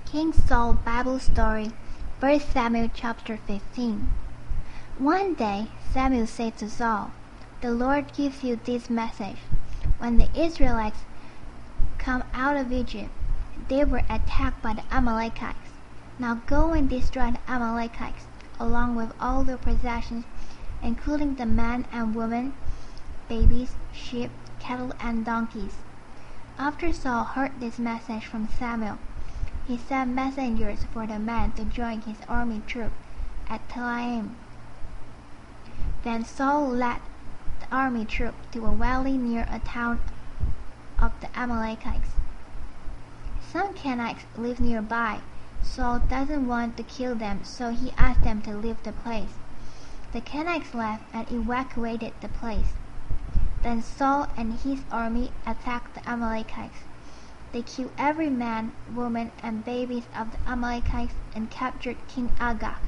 King Saul Bible Story, 1 Samuel chapter 15. One day Samuel said to Saul, "The Lord gives you this message. When the Israelites come out of Egypt, they were attacked by the Amalekites. Now go and destroy the Amalekites, along with all their possessions, including the men and women, babies, sheep, cattle, and donkeys." After Saul heard this message from Samuel, he sent messengers for the men to join his army troop at Telaim. Then Saul led the army troop to a valley near a town of the Amalekites. Some Canaanites live nearby. Saul doesn't want to kill them, so he asked them to leave the place. The Canaanites left and evacuated the place. Then Saul and his army attacked the Amalekites. They killed every man, woman, and babies of the Amalekites and captured King Agag.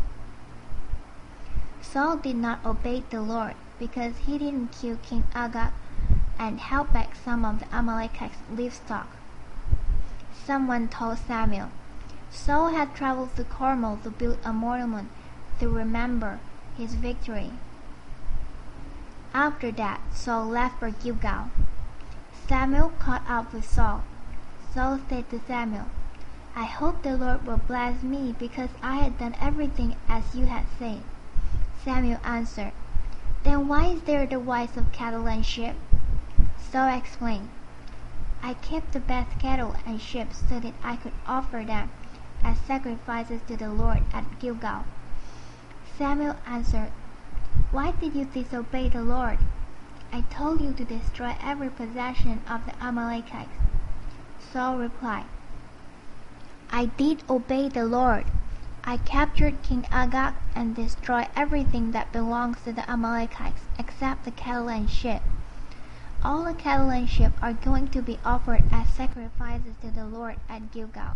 Saul did not obey the Lord because he didn't kill King Agag and held back some of the Amalekites' livestock. Someone told Samuel, Saul had traveled to Carmel to build a monument to remember his victory. After that, Saul left for Gilgal. Samuel caught up with Saul. Saul said to Samuel, "I hope the Lord will bless me because I had done everything as you had said." Samuel answered, "Then why is there the voice of cattle and sheep?" Saul explained, "I kept the best cattle and sheep so that I could offer them as sacrifices to the Lord at Gilgal." Samuel answered, "Why did you disobey the Lord? I told you to destroy every possession of the Amalekites." Saul replied, "I did obey the Lord. I captured King Agag and destroyed everything that belongs to the Amalekites except the cattle and sheep. All the cattle and sheep are going to be offered as sacrifices to the Lord at Gilgal."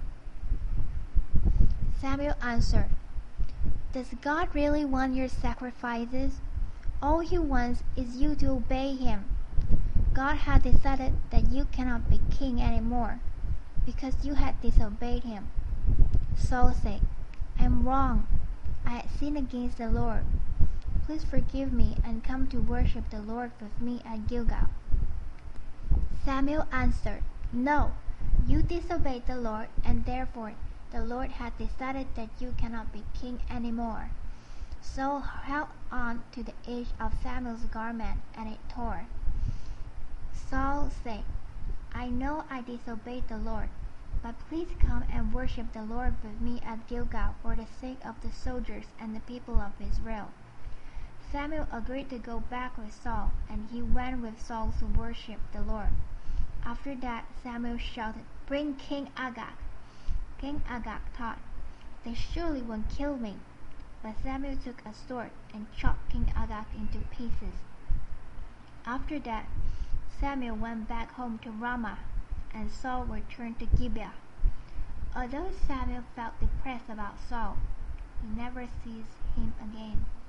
Samuel answered, "Does God really want your sacrifices? All he wants is you to obey him. God had decided that you cannot be king anymore because you had disobeyed him." Saul said, "I am wrong. I had sinned against the Lord. Please forgive me and come to worship the Lord with me at Gilgal." Samuel answered, "No, you disobeyed the Lord, and therefore the Lord had decided that you cannot be king anymore." Saul held on to the edge of Samuel's garment, and it tore. Saul said, "I know I disobeyed the Lord, but please come and worship the Lord with me at Gilgal for the sake of the soldiers and the people of Israel." Samuel agreed to go back with Saul, and he went with Saul to worship the Lord. After that, Samuel shouted, "Bring King Agag." King Agag thought, "They surely won't kill me." But Samuel took a sword and chopped King Agag into pieces. After that, Samuel went back home to Ramah, and Saul returned to Gibeah. Although Samuel felt depressed about Saul, he never sees him again.